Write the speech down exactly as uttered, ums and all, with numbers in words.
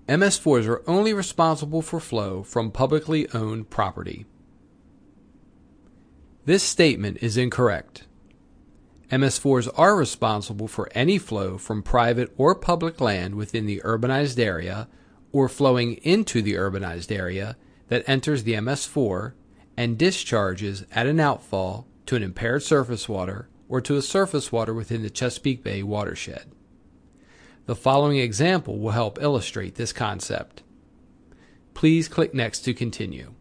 M S fours are only responsible for flow from publicly owned property. This statement is incorrect. M S fours are responsible for any flow from private or public land within the urbanized area or flowing into the urbanized area that enters the M S four and discharges at an outfall to an impaired surface water or to a surface water within the Chesapeake Bay watershed. The following example will help illustrate this concept. Please click Next to continue.